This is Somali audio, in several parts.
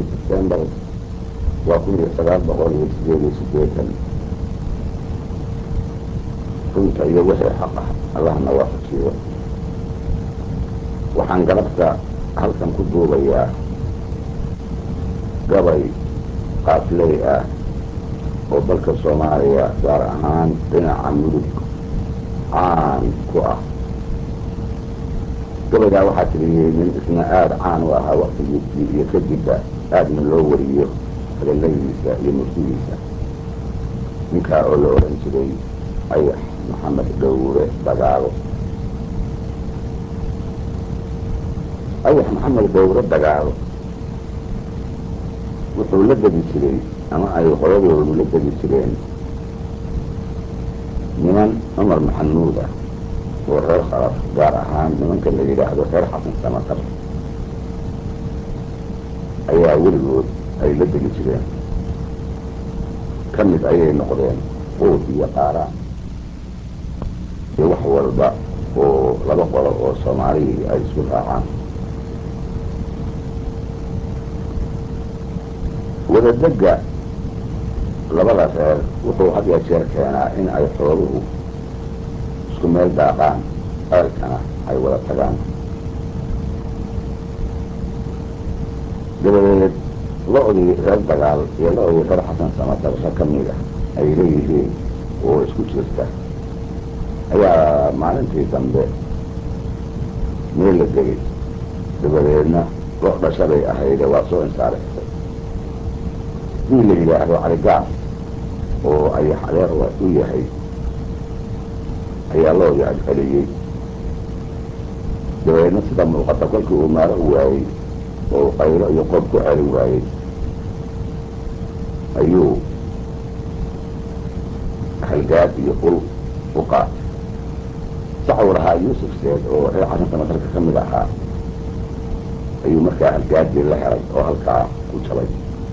سبتمبر وكل سبب بقول يسجل سجيتا كنت أيوه حقه الله نوافق فيه وحنقربت هل كان كدو بيا قبل قافلي وبلك الصومالية دار أهان دنا عمود عام كوه قبل دا waxaa tiriyey nin isna aada caan u ahaa waqtigiisii iyo kadibba aadna loo wariyo hadaladiisa iyo murtidiisa ninkaa oo la oran jiray ayax maxamed dhowre dagaalo ayax maxamed dhowre dagaalo wuxuu la degi jiray ama ay qoladoodu la degi jireen niman cumar maxamuud ah oo reer khalaf gaar ahaan nimanka la yidhaahdo reer xasan samatar ayaa weligood ay la degi jireen ka mid ayay noqdeen quud iyo qaaraan iyo wax walba oo laba qolo oo soomaalihii ay isku raacaan wadadega labada reer wuxuu had ya jeer keenaa in ay xooluhu isku meel daaqaan ceelkana ay wada tagaan dabadeed lo-dii reer dagaal iyo lo-dii reer xasan samatar rag ka mid ah ay leeyihiin oo isku jirta ayaa maalintii dambe meel la degay dabadeedna lo dhashaday ahayde waa soo insaarixtay dii la yidhaahdo caligaas oo ayax adeer u yahay ayaa loodii adceliyey dabadeedna sida muuqata kolkii uu maaro u waayey oo qaylo iyo qoob ku celin waayey ayuu halgaad iyo ul u qaatay saxuu lahaa yuusuf seed oo reer xasan samatarka ka mid ahaa ayuu markaa halgaadii la helay oo halkaa ku jabay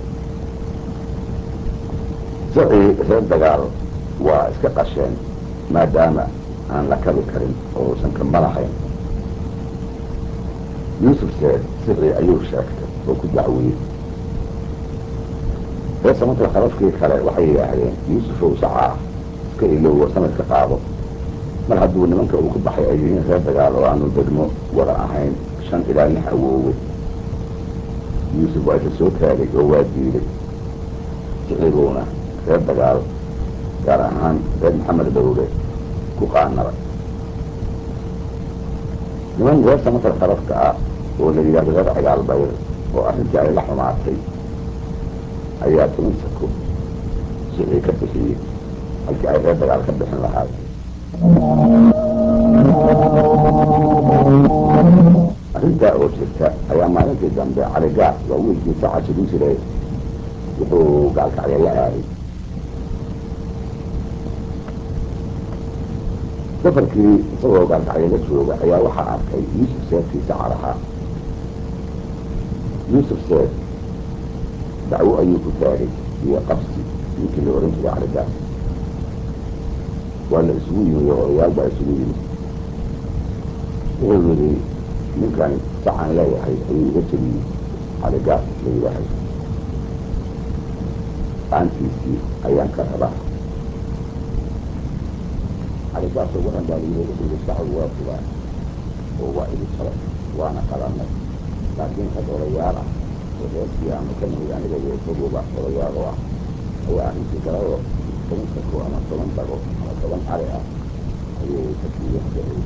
sacii reer dagaal waa iska qasheen maadaama aan la kabi karin oo uusan kamba lahayn yuusuf seed sicii ayuu sheegtay oo ku dacwiyey reer samatar khalafkii kale waxay yidhaahdeen yuusufow sacaa iska ilowwa sanadka qaado mar hadduu nimanka uu ku baxay ay yihiin reer dagaal oo aanu degmo wada ahayn 5 ilaa 6 awoowe yuusuf waa isa soo taagay oo waa diiday sicibuuna reer dagaal gaar ahaan reer maxamed dhowre ku qaanara niman reer samatar khalafka ah oo la yidhaahdo reer cigaal bayr oo arrintii ay la xumaatay ayaa tuminsako sicii ka bixiyey halkii ay reer dagaal ka bixin lahaay arrintaa oo jirta ayaa maalintii dambe caligaas waa wiilkii saca jibin jiray wuxuu gaalkacya la aaday safarkii isagoo gaalkacya la jooga ayaa waxaa arkay yuusuf seedkii saca lahaa yuusuf seed dacwo ayuu ku taagay iyo qabsi ninkii la oran jiray caligaas waa la isugu yimid oo odayaal baa isugu yimid wuxuu yidhi ninkan sacan leeyahay ayuu iga jebiyey caligaas la yidhaahay gacantiisii ayaan ka rabaa caligaasoo waran baa layidhi wuxuu yidhi sacadu waa fugaa oo waa igu jabay waana qalanay laakiin rag odayaal ah oo reerkii aanu ka nimid aniga iyo isaguba odayaal oo ah ayaa arrintii galadoo 10 sako ama 10 dago ama 10 ari ah ayay ka siiyeen sicii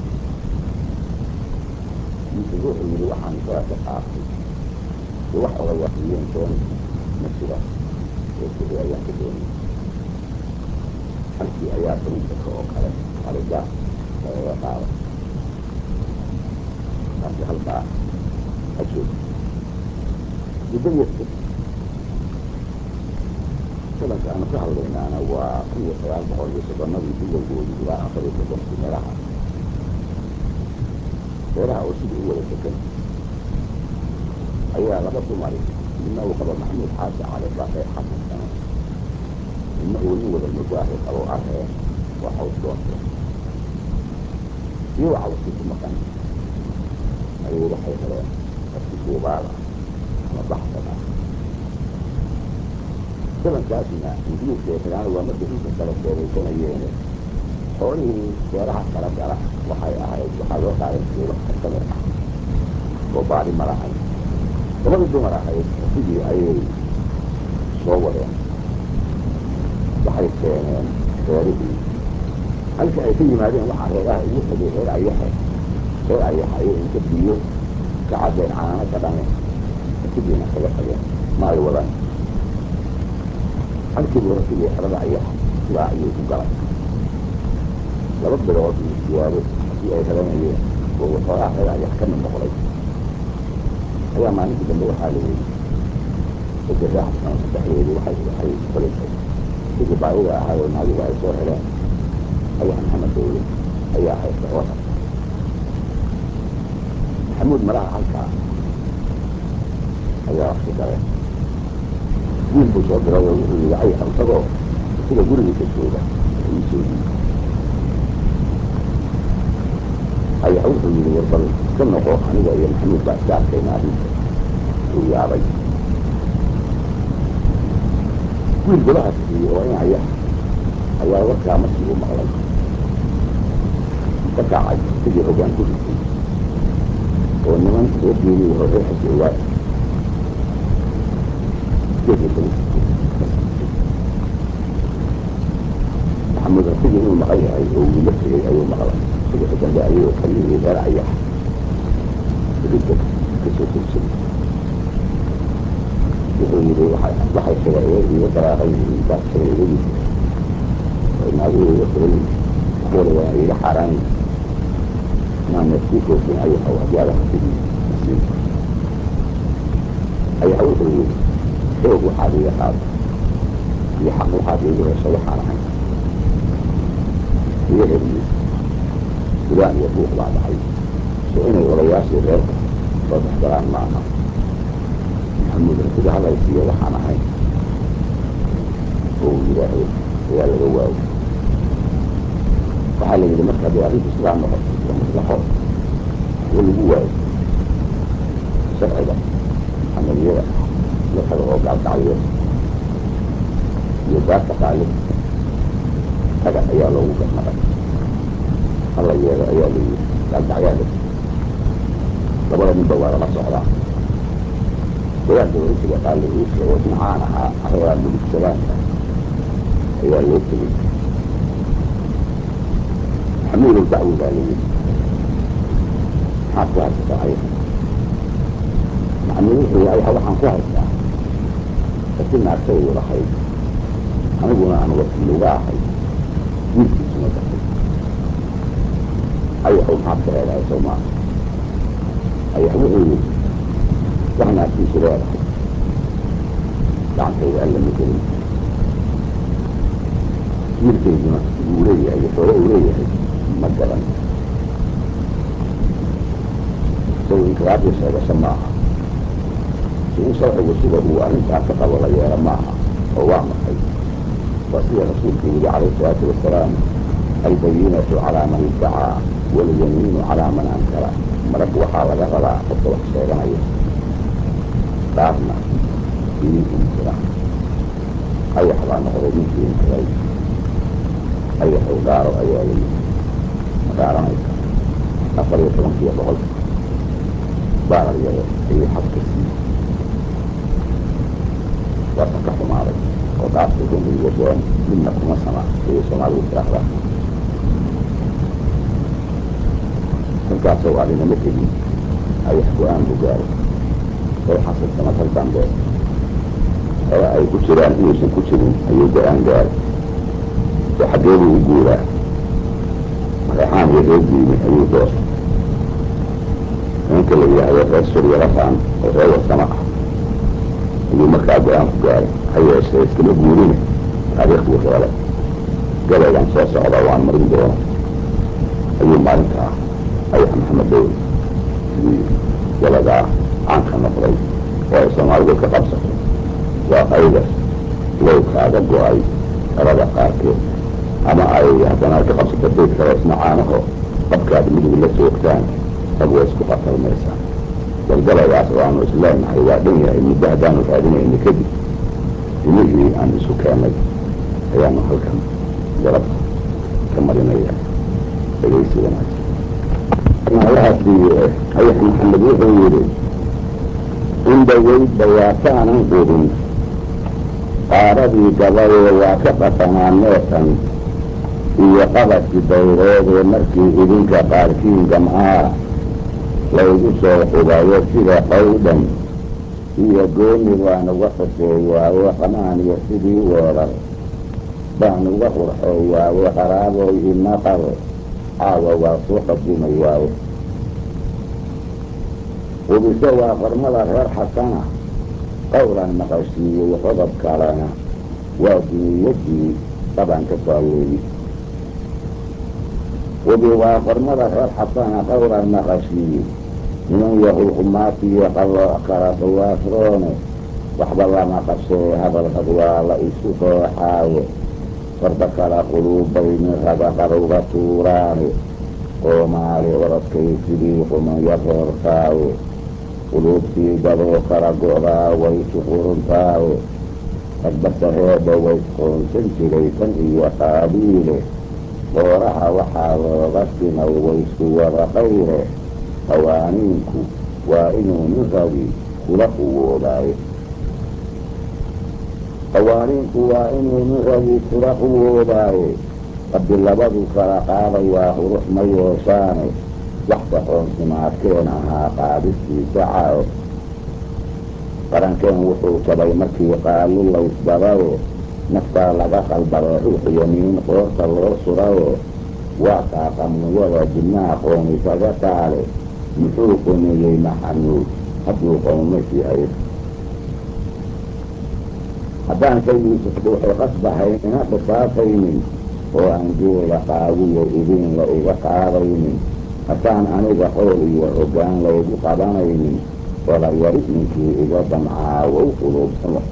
yuusuf wuxuu yidhi waxaan isaga ka qaatay iyo wax odayaal siiyeen toona ma jira oo sicii ayaan ka doonay halkii ayaa 10 sako oo kale caligaas lagaga qaaday taasi halkaa ha joogto muddo sadanka aanu ka hadlaynaana waa 1930 bilowgoodii ilaa 40 meelaha beeraha oo sidii u wada degan ayaa laba dumari midna uu qabo maxamuud xaashi cali baaqe xasan sano midna uu nin wada mugaahi qabo arreen waa xaws doonte iyo cawskii ku maqan ayay waxay heleen dadki buubaal ah ama baxsan ah zamankaasna ingiriiska iyo talyaanigu waa markay dhulka kala sheegaysanayeen xoolihii beeraha kala gala waxay ahayd waxaa loo qaadan jiray wax kasamir ah oo baari ma lahayn gabadii dumar ahayd sidii ayay soo wadeen waxay keeneen reerihii halkii ay ka yimaadeen waxaa reeraha ugu xigay reer ayaxe ayay inta biyo ka caddeen caano ka dhameen sidiina kaga tageen ma ay wadan halkii buu rasigii xerada ayaxa sidaa ayay ku galay 2 bilood iyo siyaado haddii ay rabanayeen oo xoolaha reer ayax ka mid noqday ayaa maalintii dambe waxaa la yidhi dadkii reer xabsaan saddexdeedii waxay falisay sidii baayida ahaayoo naadiga ay soo heleen ayax maxamed dawle ayaa haysta oo rab maxamuud malaha halkaa ayaa wax ka galeen wiil buu soo diray oo wuxuu yidhi ayax isagoo sida gurigiisa jooga ii soo dhiibay ayax wuxuu yidhi warbal iska noqo aniga iyo maxamuud baa iska arkayna arrinta uu yaabay wiil golaha siiyey oo in ayax ayaa warkaa markii uu maqlay ka kacay sidii hoggaan ku ritay oo niman reer geelii hore xisoogaa maxamuud rasigii inuu maqan yahay oo uu la tegay ayuu maqlay subaxi dambe ayuu kalihii reer ayax ridda kasoo togsaday wuxuu yidhi waxay shareeye iga daraaqan yihiin baad share iga yidi naaguhu iga furan yihin wax waliba iga xaaraan yihin inaan neefkuu foofin ayaxow haddii aada rasigii isiin ayax wuxuu yidhi xoog waxaad iga qaada iyo xaq waxaad iigu hesha waxaan ahayn iga heliye fulaan iyo buuq baa dhacay soo inay odayaashii reerka soo dhexgalaan ma aha maxamuud rasiga hadlaysiiyo waxaan ahayn oo uu yidhaahdo ayaa laga waayo waxaa la yidhi marka haddii arrinku sidaa noqoto waa maslaxo oo lagu waayo sharciga xamaliyada la tago oo gaalgacyo iyo daarka qaalib taga ayaa loogu garnaqay hala yeelo ayaa la yidhi gaalgacyaada 2 ninba waa lama socdaa wadaadka warisiga qaali ciise oo dhinacaan ahaa aradaa muligsadaanka ayaa loo tegey maxamuudow dacwo baa la yidhi maxaad ku haysataa ayax maxamuud wuxuu ayaxa waxaan ku haystaa kasi naagtaydu lahayd aniguna aan wakiiluga ahay wiilkiisuna dahay ayaxow maxaad ka leedahay soo maaha ayax wuxuu yidhi wax naagtiisu leedahay gacantayda alla ma gelin wiilkayduna uu leeyahay xoolo uu leeyahay ma garan isagu inqiraadii sheegasho ma aha si in sharcigu sida uu arrintaa ka qabo la yeelo ma aha oo waa maxay waa sida rasuulku yidhi calayhi salaatu wasalaam albayinatu calaa man iddacaa walyamiinu calaa man ankara marag waxaa laga rabaa qofka wax sheeganaya dhaarna kii inkira ayax baa noqday ninkii inkiray ayaxow dhaaro ayaa la yidhi ma dhaaranaysa 14 boqolka baarar yare ayuu xad ka siiyey waasa ka xumaaday oo dhaartay run iyo been midna kuma sama ayay soomaalidu tiraahdaa halkaasoo arrinama tegin ayax go-aan buu gaaray oo xasilkama kal dambe oo ay ku jiraan inuusan ku jirin ayuu go-aan gaaray oo xaggeeduu u guuraa madaxaan iyo reer diini ayuu doortay nimanka la yidhaahdo reer suryarafaan oo reer warsamo ah ayuu markaa go-aan ku gaaray ha yeeshee iskama guurine taariikh buu reelay gabaygan soo socda waan marin doono ayuu maalinta ah ayax maxamed dawle sidii waladaa caanka noqday oo ay soomaalidu ka qabsato waa qayda lowkaaga go-ay talada qaarkeed ama ay haddana ka qabsato bayd kale isna caanaho qabkaad midig la joogtaan rag way isku qatalmaysaan galgalaygaas oo aanu isleenahay waa dhan yahay muddo haddaanu raadinayna kadib ilihii aan isu keenay ayaanu halkan galabta ka marinaya dhegaysi wanaagsan. allahaasi ayax maxamed wuxuu yidhi indhaweydba waataanan qudin qaaradii gabadee waa ka dhaqanaa neetan iyo qabadkii dayreedee markii idinka qaarkiin gamcaa laygu soo qubayo sida qawdhan iyo gooni baan uga xoseeyaaye qamaaniyo sidii weerar baan uga qurxeeyaaye qaraaboy imaqal caawa waa soo qadimayaaye qubiso waa qormada reer xasana qowlan maqashiiyey qodob kalena waa duniyadii qaban ka faalleeyey. qubi waa qormada reer xasana qowlan maqashiiyey niman yahulqumaatiyo qalooc kala qiyaasroone waxba lama qashee hadalkad waa la isu qooxaaye farda kala quluubayni raba qarowga tuuraane qoomaali orodkay sidii qumaya roortaaye quluubtii dadoo kala go'daa way suquruntaaye ragbasaheeba waysqoonsan jiray tan iyo qaabiile qooraha waxaa looga simay waysku wada qayre qawaaniinku waa inuu nin ragi kula quwoobaaye qawaaniinku waa inuu nin ragi kula quwoobaaye rabbi labadu kala qaadayaa qurux ma yeeshaane wax saxoonsimaadkeen ahaa qaadistiisa caae qarankeen wuxuu jabay markii qaali laysdadaye naftaa laga qalbaday ruux yamiin qoorta loo suraye waa qaaqamniyada dibnaha qoonisaga taale muxuu qoniyey maxanuud hadduu qowmes yahay haddaan ka yuusuf dhuuxay qasbahayn ina dhisaafaynin oo aan geela qaawiyo idin la iga qaadaynin haddaan aniga xool iyo hoggaan laygu qabanaynin wala yari ninkii iga damcaawow quluubsada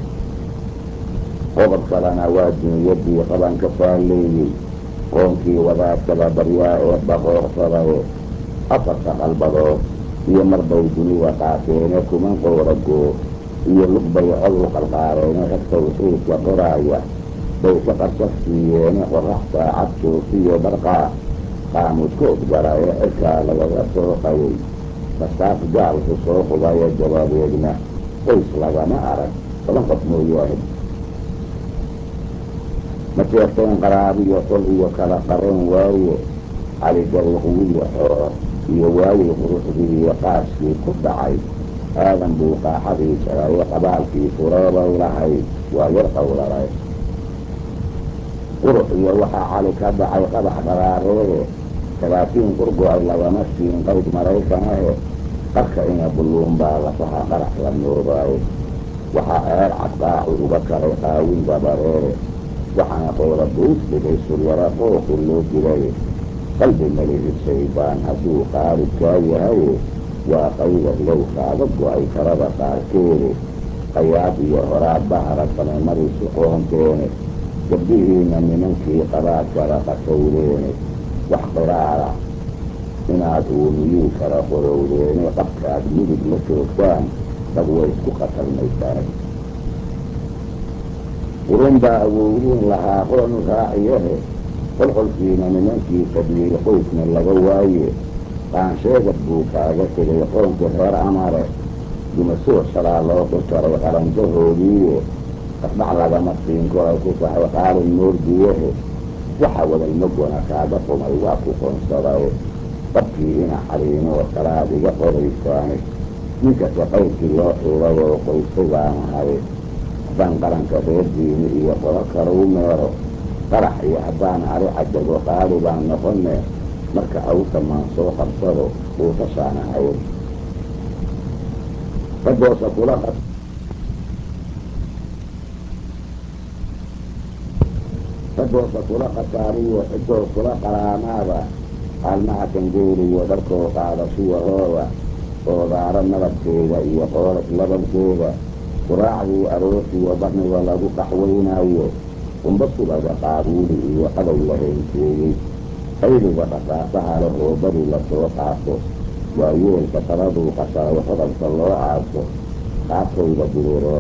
qodob kalena waa duniyadii qaban ka faalleeyey qoonkii wadaadkaba baryaa ee baqoorsadaye afarta qalbadood iyo marbay dunida qaateene kuman qooragoo iyo lugbay cod u qalqaareene rag tawxiidka qoraaya bay ka qarsaf siiyeene qorax saacad joofiyo barqaa qaamudkood gara ee cirkaa lagaga soo qayay bastaaf gaalku soo qubaya dabadeedna qoys lagama arag 7 qof mooyaane ma jeerteen qaraabiyo qol iyo kala qareen waaye caligariiq wiyo xoor iyo waayey quruxdii iyo qaaskii ku dhacay aadan buu qaaxadii jaraye qabaalkii fureebay lahayd waa yar qowlalay qurux iyo waxaa cali ka dhacay qabax dharaareede 30 qurgo-ay lagama siin qayd maraykanahe qarka ina bulluun baa lafaha qarax la noobaaye waxaa eer cadqaacu uga karay qaawin dabareere waxaana qoola buus dhigay suryaro qooqi loo dilay qalbi malihid shaydaan hadduu qaalibkaa yahaye waa qaydar low kaaga go-ay karada qaarkeede qayaad iyo horaad bahara same marisu qoonteene gabdhihiina nimankii qabaad kala qasawdeene wax qiraara inaad uumiyuu kala qorowdeene qabkaad midig la joogtaan dad way isku qatalmaysaane qurun baa awowdiin lahaa qoon raaciyahe qolqolkiina nimankii fadliyey qoysna laga waaye qaansheegad buu kaaga tegay qoonka reer amare dumasoo shalaa loo qurtaray qaranjahoodiiye qasdhac lagama siin koray ku saxay qaalin moordiyahe waxa wadalmagona kaaga qumay waa ku qoonsadaye qabkii ina xaliinoo kalaad iga qoraysaane ninkasta qayrkii loo xuulayoo qoysay baan ahay haddaan qaranka reer diini iyo qolo kale u meero qarax iyo haddaan ari cajago qaali baan noqone marka awsamaan soo qabsado uusashaan ahayn ragoosa kula khasaariyo cidoo kula qaraamaada qaalmaha kangeeliyo dharkoo qaadashiya hooda oodaaro nabadkeeda iyo qooras labankeeda quraacdii aroosiyo barniga lagu qaxwaynaayo qumba subaga qaabuuli iyo qadow la heenseeyey qayliga dhaqaasaha leh oo bari lasoo qaato waa yeelka taladuu qasharay qodobka loo aaso qaabkayda diriireed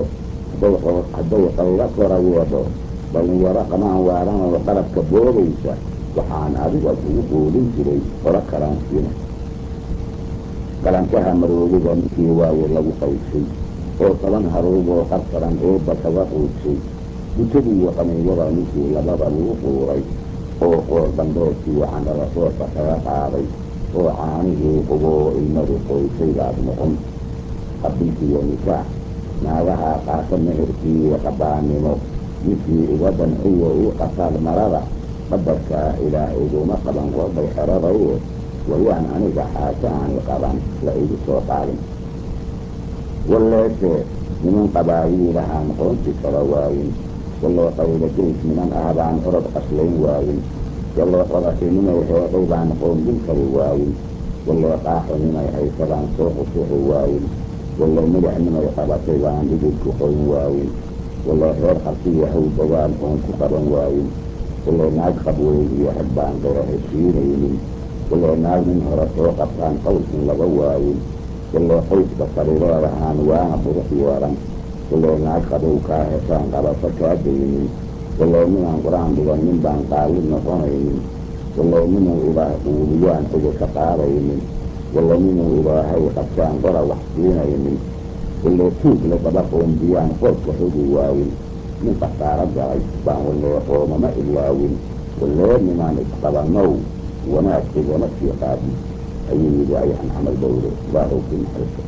hadday qaylo kora yeedho dhalinyaro qamaan waaranoo qalabka boodaysa waxaan adiga kugu quudin jiray qolo karaansiina qalankaha maroodiga ninkii waaye lagu qaysay oo 10 haruuboo qarsaran eebba kaga quudsay butadiiyo qaniinyada ninkii labada lagu quuray oo qoor dambeedkii candhalasoodka kaga qaaday oo caanihii quboo ilmadu qoysaydaad noqon qabilkiiyo nikaax naagaha qaata meherkii qabaannimo ninkii iga danciyo ii qataal marada qadarkaa ilaah iguma qaban qorbay xeradaye wayaan aniga xaaja aani qaban la igu soo qaadin walleese niman qabaayiilahaan qoonti kala waayin wallee qaylo geys niman ah baan orod qaslayn waayin wallee qodaxinimay heedhay baan qoondin kari waayin wallee qaaxinimay haysadaan soo qusuxi waayin wallee midixnimay qabatay baan dhigidku qoyn waayin wallee reer qabsiyo haw dagaal oon ku qaban waayin wallee naag qabweyn iyo rag baan qira heshiinaynin wallee naag nin hore soo qabtaan qows in laga waayin wallee qoyska sariireedahaan waana qurux yeelan wallee naag qabow kaa heshaan qabasho kaa daynin wallee ninaan qur-aan dhigan nin baan qaalid noqonaynin wallee ninuu ilaah quudiyaan cidi ka qaadaynin wallee ninuu ilaahay qabsaan qora wax siinaynin wallee tuugle daba qoondiyaan qoorka xogi waayin nin khasaaro galay baan wallee qoomama ilaawin wallee ninaan isqabanow wanaag igama sii qaadin ayuu yidhi ayax maxamed bawre ilaahowkii naxariista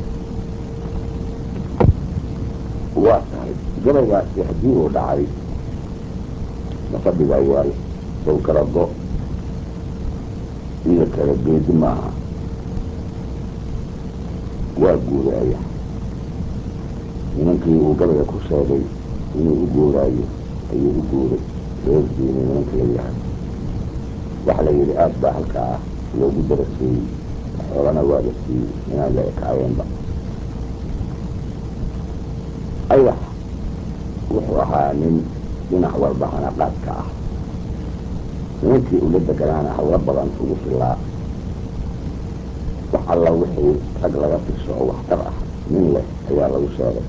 waa tahay gabaygaasi haddii uu dhacay mafadhigaa yaal sow kala go iyo kala geedi maaha waa guuray ayax nimankii uu gabayga ku sheegay inuu u guuraayo ayuu u guuray reer diine nimanka la yahay waxa la yidhi aad baa halkaa loogu daraseeyey xoolana waa la siiyey inaan la ekaayeenba ayax wuxuu ahaa nin dhinac walba hanaqaadka ah nimankii ula deganaana hawlo badan ugu filaa wax alla wixii rag laga fisho oo waxtar ah nin leh ayaa lagu sheegay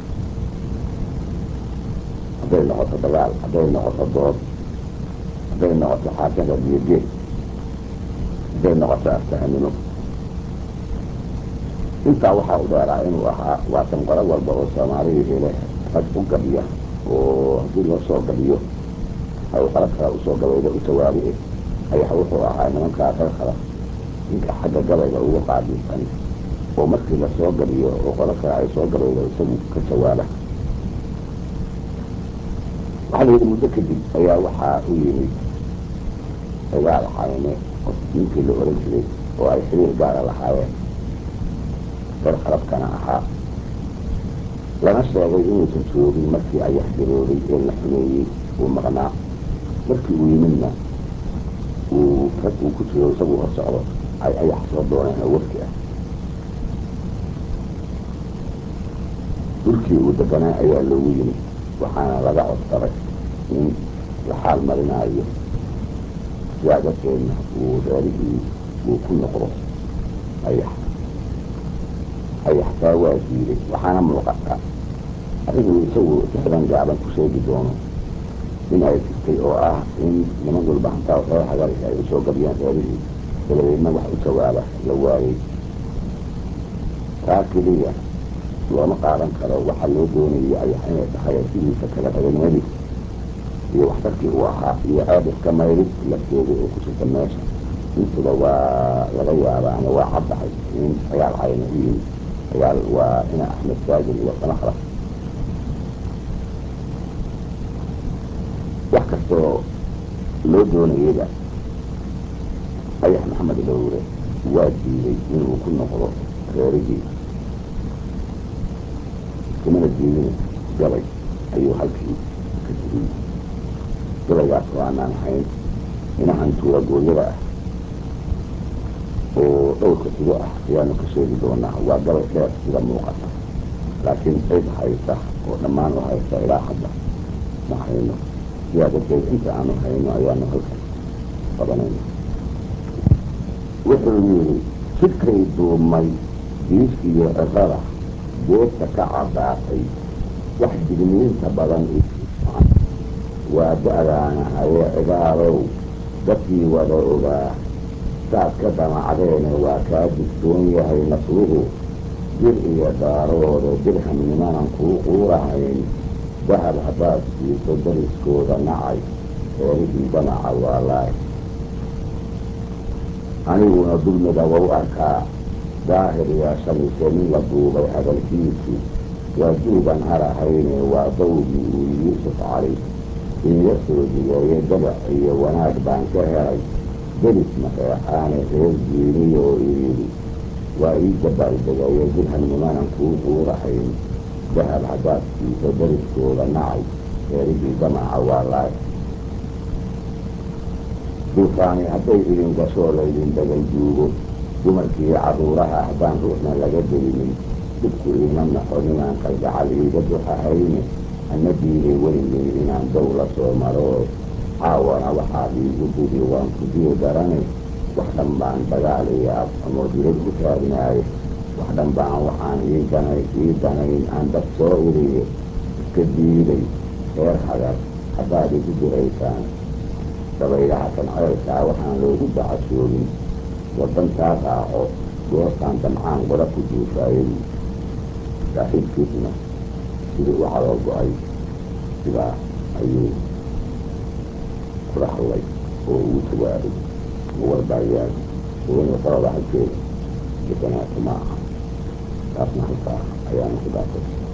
hadday noqoto dagaal hadday noqoto dood hadday noqoto xaakada biyogeed hadday noqoto aftahanimo intaa waxaa u dheeraa inuu ahaa waatan qolo walba oo soomaaliyihii leh rag u gabiya oo haddii loo soo gabiyo ay qolo kale usoo gabayda u jawaabi ayax wuxuu ahaa nimankaa reer khalaf ninka xagga gabayga ugu qaabilsan oo markii lasoo gabiyo oo qolo kale ay soo gabayda isagu ka jawaaba waxaa la yidhi muddo kadib ayaa waxaa u yimid dagaal xayne ninkii la oran jiray oo ay xiriir gaara lahaayeen reer khalafkana ahaa lana sheegay inuusan joogin markii ayax garoobay ee la xumeeyey uu maqnaa markii uu yimidna uu rag uu ku jiro isagu hor socdo ay ayax soo dooneen oo wafki ah dhulkii uu deganaa ayaa loogu yimid waxaana laga codsaday in la xaal marinaayo sidaa darteedna uu reerihii uu ku noqdo ayax taa waa diiday waxaana muuqata arrinuu isagu sixdan gaaban ku sheegi doono in ay jirtay oo ah in niman walba hantaa reer hagalka ay usoo gabiyaan reerihii dabadeedna wax u jawaaba la waayey taa keliya looma qaadan karo waxaa loo doonayay ayax inay tahay sidiisa kale raganimadii iyo waxtarkii uu ahaa iyo ceeb iska mayrid lafteedii oo ku jirta meesha intuba waa laga yaaba ama waa caddahay in dagaal cayna u yimid dagaal waa ina axmed saajin iyo sanaxra wax kastoo loo doonayaba ayax maxamed bawre waa diiday inuu ku noqdo reerihii kumana diidin gabay ayuu halkii ka tiriyey gabaygaas oo aanaan ahayn inahan tuuragooyada ah oo dhowrka sido ah ayaanu ka sheegi doonaa waa gabay dheer sida muuqata laakiin cid haysa oo dhammaan u haysa ilaa hadda ma hayno sidaa darteed inta aanu hayno ayaanu halkan qabanayna wuxuu yidhi jidkay duumay diis iyo cirada geedka ka caddaatay wax digniinta badan waa da-daana haye cigaalow dadkii wada ogaa saad ka damacdeene waa kaa digsoon yahay nasruhu dir iyo daarooda dirham nimanan kuu quurahayn dahab haddaad siiso dariskooda nacay reerihii damaca waa laay aniguna dulmiga wau arkaa daahir yaa shamise nin la duubay hadalkiisu waa duugan harahayne waa dawgii uu yuusuf cali iiga soo digeeye dabac iyo wanaag baan ka helay delis mareexaane reer jiiniyo oo iyidhi waa ii dabaaldegaye dirham nimanan kuu quurahayn dahab haddaad siiso dariskooda nacay reerihii damaca waa laay duufaani hadday idin gashoo laydin dagal duugo dumarkii carruuraha haddaan ruuxna laga delinin dibku iima naxo ninaan kalgacal iiga duxahayne ana diiday weligay inaan dow la soo maroo caawana waxaad iigu didi waan ku diyo darane wax dhan baan dagaal iyo afxumo dilad u taagnaaye wax dhan baan waxaan ii danayn aan dad soo iriyo iska diiday reer hadar haddaad igu diraysaan dabaylaha kanceelkaa waxaan loogu dacashoogin waddantaa raaco goortaan damcaan qola ku duufaayay saaxiibkiisna sidii u caloo go-ay sidaa ayuu kula hadlay oo ugu jawaabay muwalbaayaal oona qolada halkeeda deganaato ma aha taasna halkaa ayaanu ku dhaafay